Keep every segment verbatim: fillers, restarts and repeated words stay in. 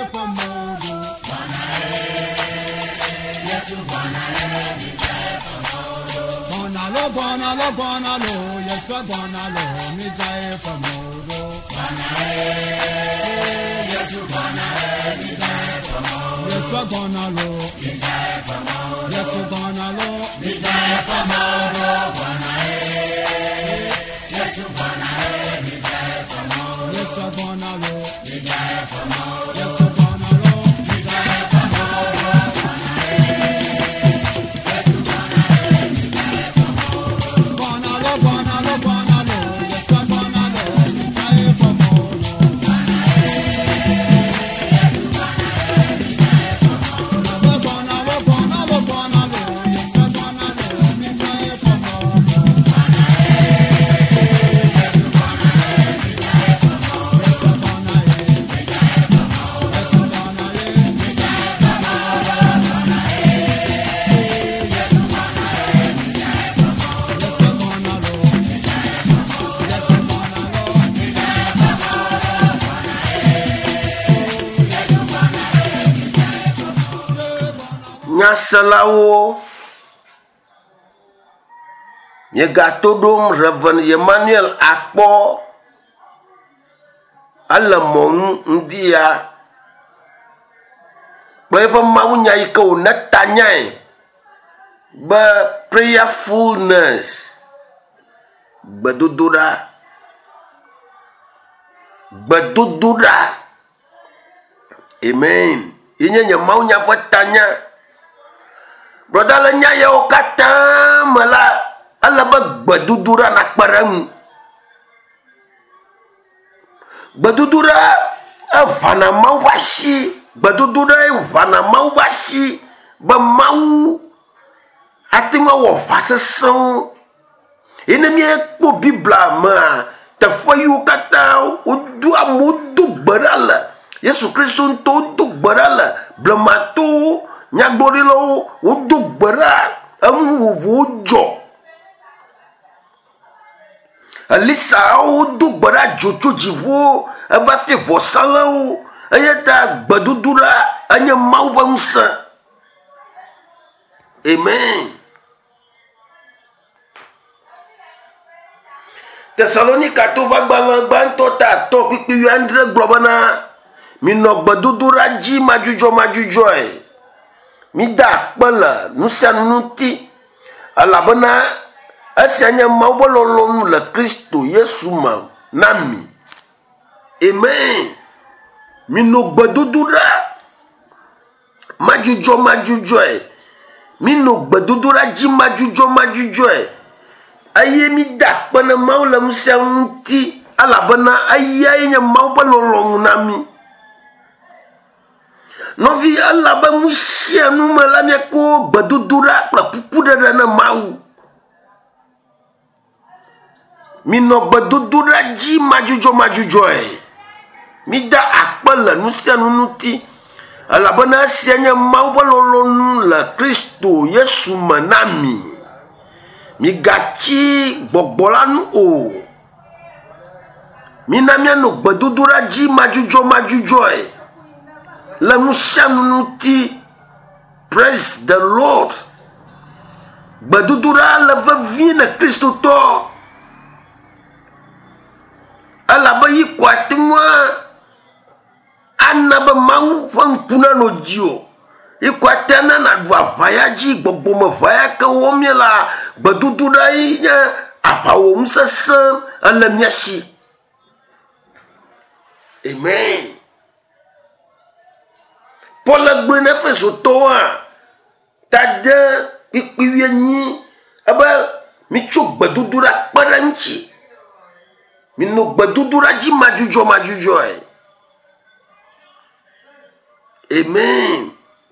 pamodo. Yesu Bonalo, bonalo, bonalo, yes, bonalo, mi jai pamodo. Yes, bonalo, mi jai pamodo. Yes, bonalo, mi jai pamodo. Yes, bonalo, mi jai pamodo. Yes, bonalo, mi jai pamodo. Yes, bonalo, mi jai pamodo. Yes, bonalo, mi jai pamodo. Nyaselawo nye gatodom Reverend Emmanuel Akpo alamonu ndia pleva mawunya ike onatanya ba prayerfulness badudura badudura amen inyanya mawunya patanya brother la nya yo kata mala ala ba badudura nak param badudura avana mawasi badudura avana mawasi ba mau atima wo faseson ene mi ekpo bibla ma ta foyu kata odu amudu barala Yesu Kristo to du barala blamato nyagbodilo odu bara amu vojo alisa odu bara jojo jivo aba fe vosalo ayata gbadudura anya mawbamsa amen. Thessalonica to bagbalan banto ta to pipi yandre globana mi no gbadudura ji majujo majujo e mi da pala nusanuti alabana asanya mawbololo la Kristo Yesu ma nami amen. Mi no gbadudura majujo majujo e mi no gbadudura ji majujo majujo e aye mi da pana mawla musanti alabana aye nya mawbololo nami novi alaba musia nu malamia ko badudura la pupuda na mau mino badudura ji majujo majujo e mi da akpala nusia nunuti alaba na sianya mawbololo la Kristo Yesu manami mi gachi gbogbolanu o mi namia no badudura ji majujo majujo e la musanuti. Praise the Lord. Badudura la vavina Kristo to alaba yi kwatimwa anaba mau fankuna no jio ikwatana na dwa vayaji gbogbo ma vaya ka womela badudura yi nya apawo musasa alamiashi amen. Paul gbene feso toa tada pipiwenyi aba mi chok badudura paranchi mi no badudura ji majujo majujo e amen.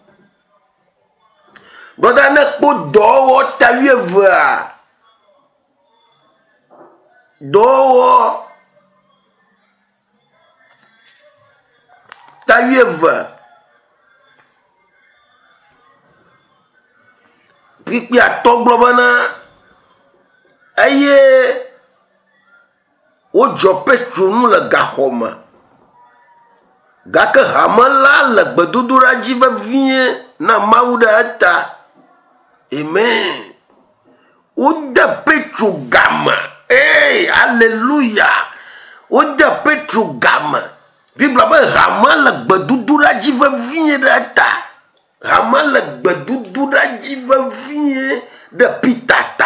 Brother na po dowo tawieva dowo tawieva pipi atogbo bana aye ojo petro nu la gahoma gake hame la le gbedodoɖa dzi vevie na Mawu ɖe eta. Amen. Wode Petro game. Hey, alléluia. Wode Petro game. Bible be hame le gbedodoɖa dzi vevie ɖe eta. Hame le gbedodoɖa dzi vevie ɖe Peter ta.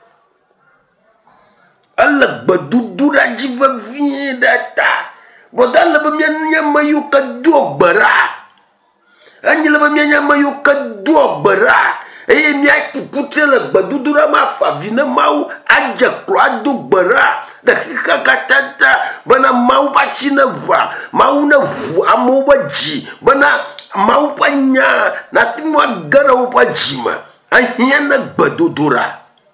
Ele gbedodoɖa dzi vevie ɖe ta. Broda le be mianye ame yiwo ke doa gbe ɖa. Enyi le be mianye ame yiwo ke doa gbe ɖa. Eye miakukutre le gbedodoɖa me afa avi ne Mawu adze klo ado gbe ɖa ɖe xexea katã ta bena Mawu ƒe asi ne ʋa, Mawu ne ʋu amewo ƒe dzi bena Mawu ƒe nya nate ŋu age ɖe woƒe dzi me. Ehia ne gbedodoɖa.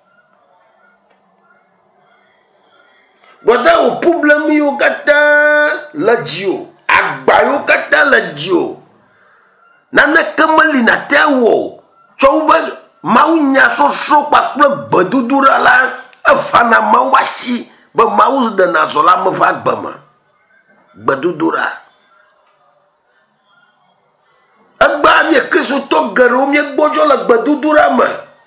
Broda wo problem yiwo katã le dziwo, agba yiwo katã le dziwo. Naneke meli nate wɔ. Tsɔ wobe Mawu nya sɔsrɔ̃ kpakple gbedodoɖa la evana Mawu ƒe asi be Mawu ɖena zɔ le ame ƒe agbe me. Gbedodoɖa. Egba mie kristotɔ geɖewo miegbɔdzɔ le gbedodoɖa me.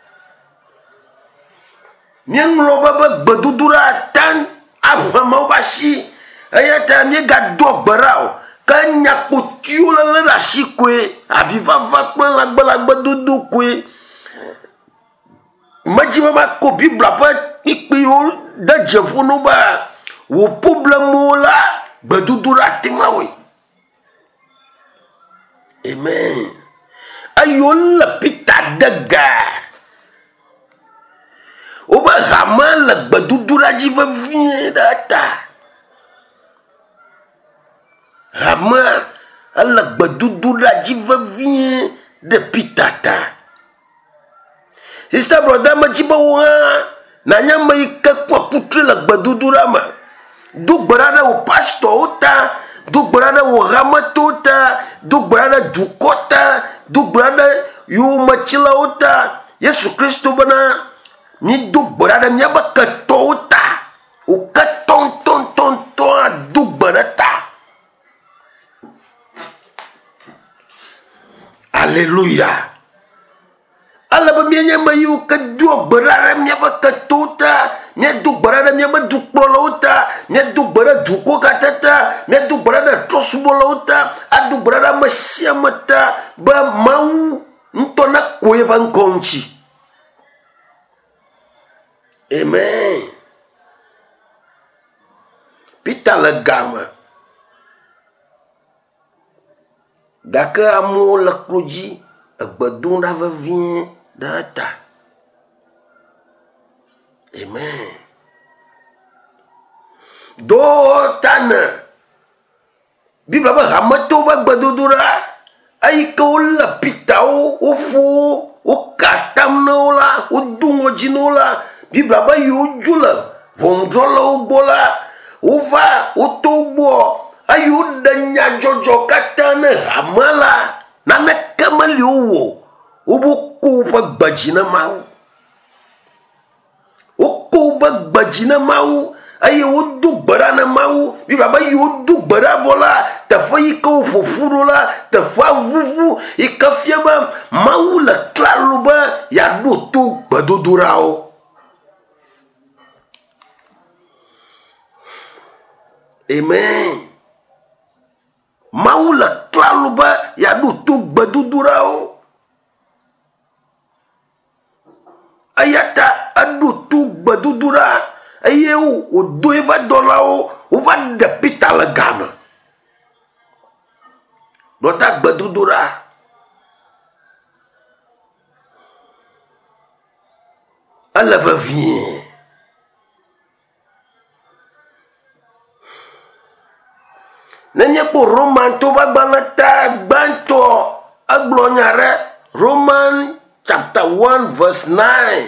Mieŋlɔ be be gbedodoɖa ate aʋe Mawu ƒe asi. Eya ta miegado gbe ɖa o. Ke nyakpotiwo lele ɖe asi koe. Avivava kple lãgbe dodo koe. Medzi be mako Biblia ƒe kpikpiwo de dzeƒo no be wo problemwo la gbedodoɖa te ŋawoe. Amen. Eyo le Peter de ga. Wobe hame le gbedodoɖa dzi vevie ɖe ta. Hame ele gbedodoɖa dzi vevie ɖe Peter ta. Sister brother me dzi be wo hã nanye ame yi ke kpɔ kutre le gbedodoɖa me. Do gbe ɖa ɖe wo pastorwo ta, do gbe ɖa ɖe wo hametɔwo ta, do gbe ɖa ɖe dukɔ ta, do gbe ɖa ɖe yiwo metsilawo ta. Yesu Kristo bena mi do gbe ɖa ɖe miabe ketɔwo ta. Wo ketɔ ŋutɔŋutɔŋutɔ do gbe ɖe ta. Alléluia. Ale be mienye ame yiwo ke do gbe ɖa ɖe miabe ketɔwo ta, míado gbe ɖa ɖe miabe dukplɔlawo ta, míado gbe ɖe dukɔ katã ta, míado gbe ɖa ɖe trɔsubɔlawo ta, ado gbe ɖa ɖe ame sia ame ta be Mawu ŋutɔ nakɔ yeƒe ŋkɔ ŋuti. Amen. Peter le game. Gake amewo le klo dzi egbe dom ɖa vevie ɖe eta. Amen. Do tane. Biblia be hametɔwo be gbedodoɖa eyi ke wole Peterwo wofo wo ka tam na wo la, wodo ŋɔdzi na wo la. Biblia be yiwo dzo le ʋɔnudrɔ̃lawo gbɔ la, wova woto wo gbɔ eye woɖe nyadzɔdzɔ katã ne hame la. Naneke meli wo wɔ. Wobo ko woƒe gbedzi ne Mawu. Woko woƒe gbedzi ne Mawu eye wodo gbe ɖa ne Mawu. Biblia be yiwo do gbe ɖa vɔ la, teƒe yi ke wo ƒoƒu ɖo la, teƒea ʋuʋu yi ke fia be Mawu le klalo be yeaɖo to gbedodoɖawo. Amen. Mawu le klalo be yeaɖo to gbedodoɖawo. Eya ta eɖo to gbedodoɖa eye wòdo eƒe dɔlawo wova ɖe Peter le game. Ɖɔta gbedodoɖa. Ele vevie. Nenye kpo Roman to va gbalẽ ta gbãtɔ egblɔ nya ɖe Roman chapter one verse nine.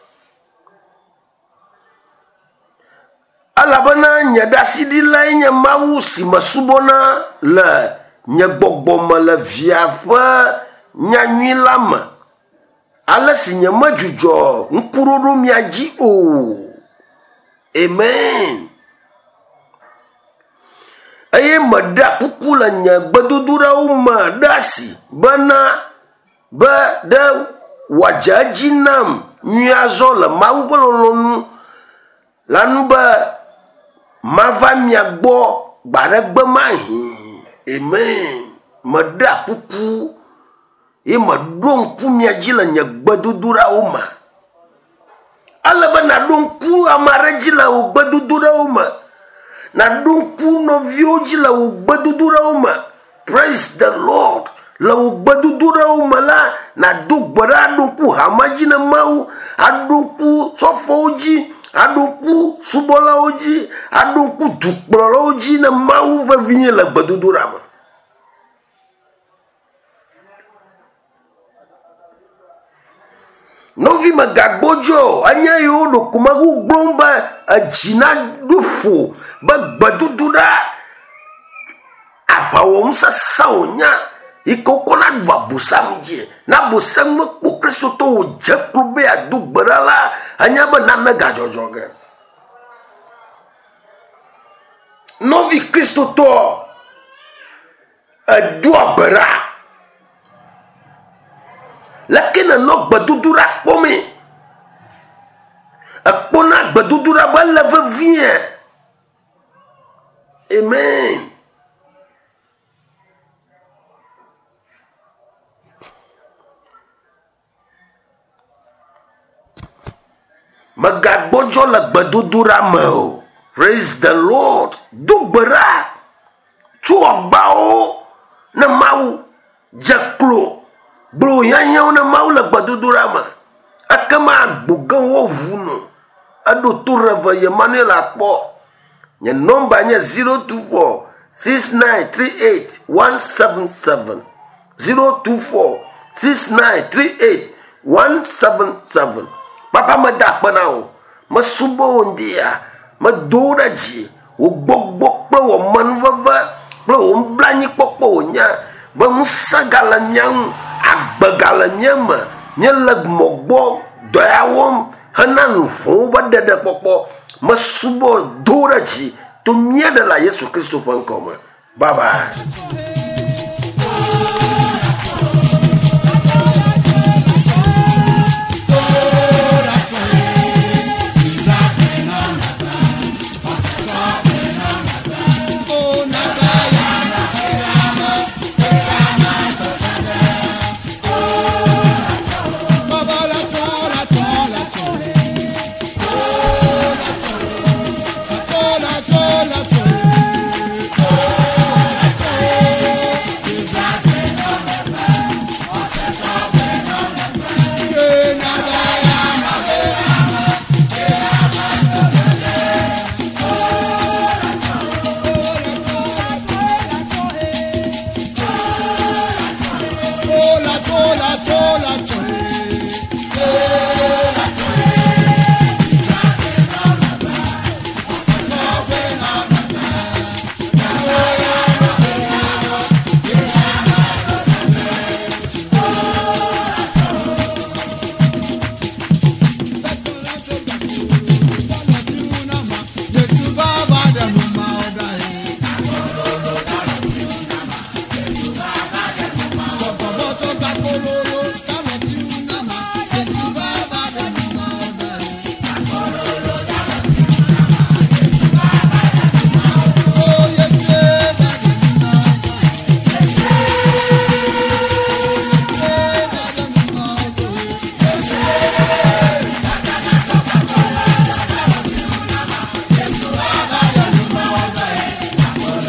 Elabena nye ɖasiɖilae nye Mawu si mesubɔna le nye gbɔgbɔ me le via ƒe nyanyui la me. Ale si nye medzudzɔ ŋkuɖoɖo mia dzi o. Amen. eye me ɖa kuku le nye gbedodoɖawo me ɖe asi bena be ɖe wòadze edzi nam nyui azɔ le Mawu ƒe lɔlɔ̃nu la nu be mava mia gbɔ gba ɖe gbe ma hi. Amen. Me ɖa kuku ye me ɖo ŋku mia dzi le nye gbedodoɖawo me. Ale be naɖo ŋku ame aɖe dzi le wò gbedodoɖawo me. Naɖo ŋku nɔviwo dzi le wò gbedodoɖawo me. Praise the Lord. Le wò gbedodoɖawo me la, nado gbe ɖa aɖo ŋku hame dzi ne Mawu, aɖo ŋku sɔfowo dzi, aɖo ŋku subɔlawo dzi, aɖo ŋku dukplɔlawo dzi ne Mawu vevie le gbedodoɖa me. Nɔvi me gagbodzɔ anya yiwo ɖo kumewu gblɔm be edzi na ɖo ƒo be gbedodoɖa aʋawɔm sesẽ wònya yi ke wokɔna ɖu abosam dzi. Na abosam mekpɔ kristotɔ wòdze klo be ado gbe ɖa la, anya be nane gadzɔdzɔ ge. Nɔvi kristotɔ edoa gbe ɖa leke nenɔ gbedodoɖa kpɔmee, ekpɔna gbedodoɖa be ele vevie. Amen. Megagbɔdzɔ le gbedodoɖa me o. Praise the Lord. Do gbe ɖa tso agbawo ne Mawu, dze klo gblɔ hiahiãwo ne Mawu le gbedodoɖa me. Ekema agbo gã woʋu no. Eɖo to reve Emmanuel akpɔ. Nye nɔmba nye zero two four six nine three eight one seven seven. zero two four six nine three eight one seven seven. Papa me da akpe na wo. Me subɔ wo ŋdia. Me do wo ɖe dzi. Wo gbɔgbɔ kple wò menuveve kple wò nublanuikpɔkpɔ wònya be ŋusẽ gale mía ŋu, agbe gale mía me. Míele mɔ gbɔ dɔ ya wɔm hena nuƒowo be ɖeɖekpɔkpɔ. Me subɔ do wo ɖe dzi to mía ɖe le Yesu Kristo ƒe ŋkɔ me. Bye bye.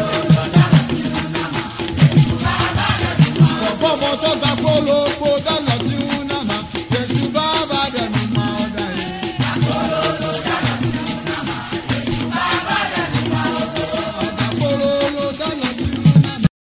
Bọ́bọ̀ tó gbà kó lóko dáná.